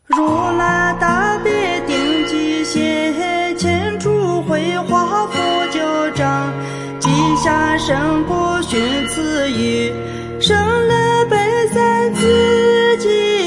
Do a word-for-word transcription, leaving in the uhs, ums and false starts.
如来大悲定记写，千处绘画佛教章，记下声波寻词语，生来悲在自己。